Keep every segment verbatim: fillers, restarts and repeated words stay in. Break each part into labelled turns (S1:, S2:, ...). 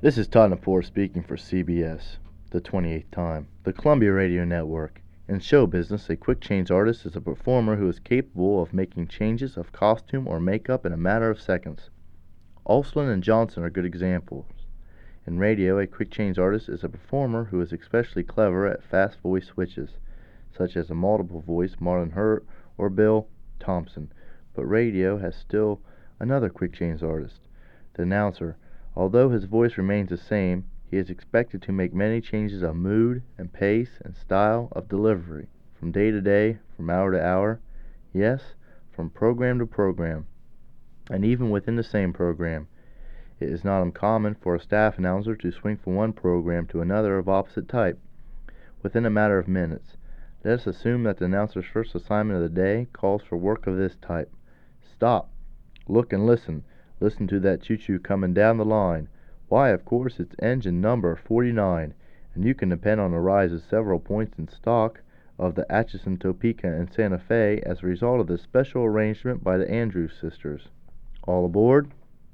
S1: This is Todd Napor speaking for C B S, the twenty-eighth time, the Columbia Radio Network. In show business, a quick change artist is a performer who is capable of making changes of costume or makeup in a matter of seconds. Olson and Johnson are good examples. In radio, a quick change artist is a performer who is especially clever at fast voice switches, such as a multiple voice Marlon Hurt or Bill Thompson. But radio has still another quick change artist, the announcer. Although his voice remains the same, he is expected to make many changes of mood and pace and style of delivery, from day to day, from hour to hour, yes, from program to program, and even within the same program. It is not uncommon for a staff announcer to swing from one program to another of opposite type, within a matter of minutes. Let us assume that the announcer's first assignment of the day calls for work of this type. Stop, look and listen. Listen to that choo-choo coming down the line. Why, of course, it's engine number forty-nine, and you can depend on a rise of several points in stock of the Atchison, Topeka, and Santa Fe as a result of this special arrangement by the Andrews sisters. All aboard?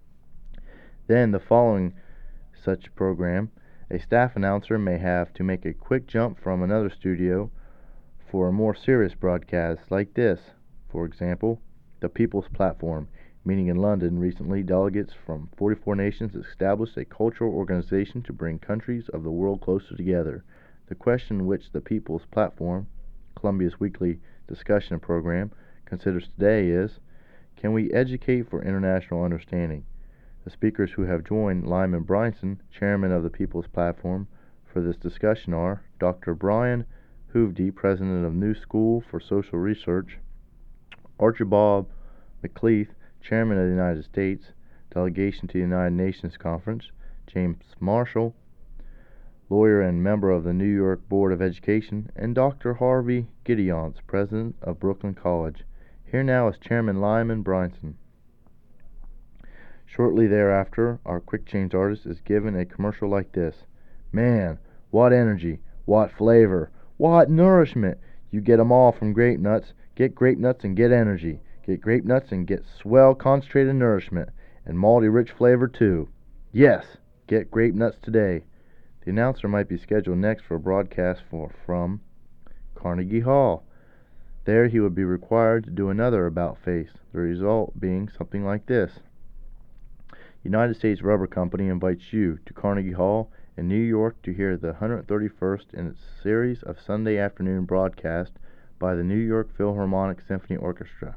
S1: Then, the following such program, a staff announcer may have to make a quick jump from another studio for a more serious broadcast, like this, for example, the People's Platform. Meeting in London recently, delegates from forty-four nations established a cultural organization to bring countries of the world closer together. The question which the People's Platform, Columbia's weekly discussion program, considers today is, can we educate for international understanding? The speakers who have joined Lyman Brynson, chairman of the People's Platform, for this discussion are Doctor Brian Hoovdy, president of New School for Social Research, Archibald MacLeith, Chairman of the United States Delegation to the United Nations Conference, James Marshall, lawyer and member of the New York Board of Education, and Doctor Harvey Gideons, President of Brooklyn College. Here now is Chairman Lyman Brynson. Shortly thereafter, our quick change artist is given a commercial like this. Man, what energy, what flavor, what nourishment. You get 'em all from Grape Nuts. Get Grape Nuts and get energy. Get Grape Nuts and get swell concentrated nourishment, and malty rich flavor too. Yes, get Grape Nuts today. The announcer might be scheduled next for a broadcast for, from Carnegie Hall. There he would be required to do another about-face, the result being something like this. United States Rubber Company invites you to Carnegie Hall in New York to hear the one hundred thirty-first in its series of Sunday afternoon broadcasts by the New York Philharmonic Symphony Orchestra.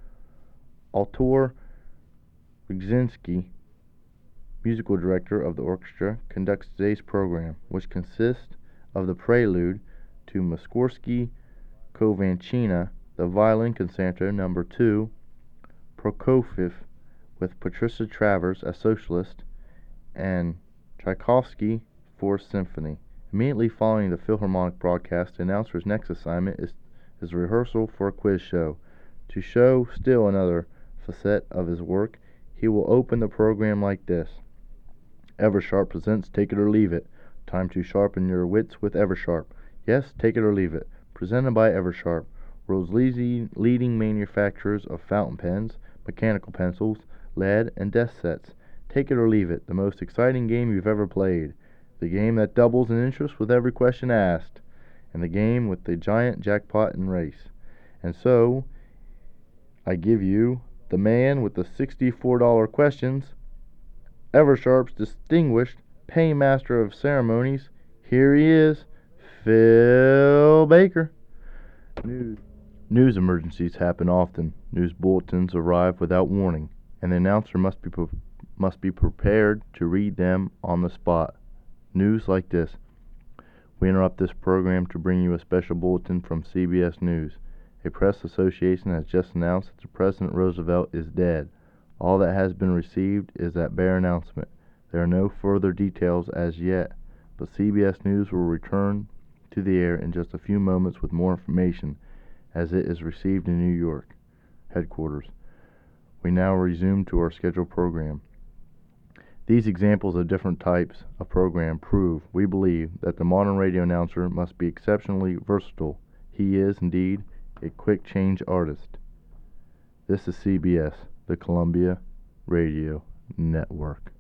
S1: Artur Rygzinski, musical director of the orchestra, conducts today's program, which consists of the prelude to Mussorgsky Kovanchina, the violin concerto number two, Prokofiev with Patricia Travers as socialist, and Tchaikovsky Fourth Symphony. Immediately following the Philharmonic broadcast, the announcer's next assignment is, is rehearsal for a quiz show. To show still another facet of his work, he will open the program like this. Eversharp presents Take It or Leave It. Time to sharpen your wits with Eversharp. Yes, take it or leave it. Presented by Eversharp, world's leading manufacturers of fountain pens, mechanical pencils, lead, and desk sets. Take it or leave it, the most exciting game you've ever played. The game that doubles in interest with every question asked. And the game with the giant jackpot and race. And so, I give you the man with the sixty-four dollar questions, Eversharp's distinguished paymaster of ceremonies. Here he is, Phil Baker. News. News emergencies happen often. News bulletins arrive without warning, and the announcer must be pre- must be prepared to read them on the spot. News like this. We interrupt this program to bring you a special bulletin from C B S News. A press association has just announced that President Roosevelt is dead. All that has been received is that bare announcement. There are no further details as yet, but C B S News will return to the air in just a few moments with more information as it is received in New York headquarters. We now resume to our scheduled program. These examples of different types of program prove, we believe, that the modern radio announcer must be exceptionally versatile. He is, indeed, a quick change artist. This is C B S, the Columbia Radio Network.